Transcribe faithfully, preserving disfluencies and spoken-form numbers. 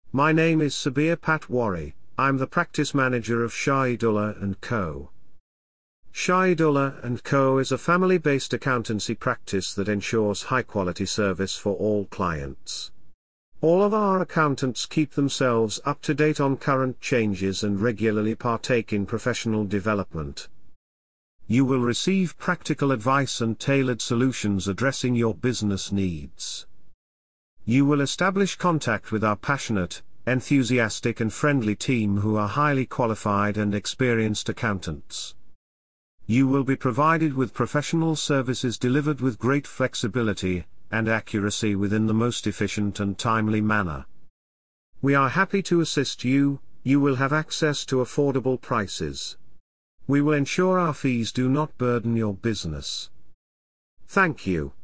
My name is Sabir Patwari. I'm the practice manager of Shahidullah and Co. Shahidullah and Co is a family-based accountancy practice that ensures high-quality service for all clients. All of our accountants keep themselves up to date on current changes and regularly partake in professional development. You will receive practical advice and tailored solutions addressing your business needs. You will establish contact with our passionate, enthusiastic and friendly team who are highly qualified and experienced accountants. You will be provided with professional services delivered with great flexibility and accuracy within the most efficient and timely manner. We are happy to assist you. You will have access to affordable prices. We will ensure our fees do not burden your business. Thank you.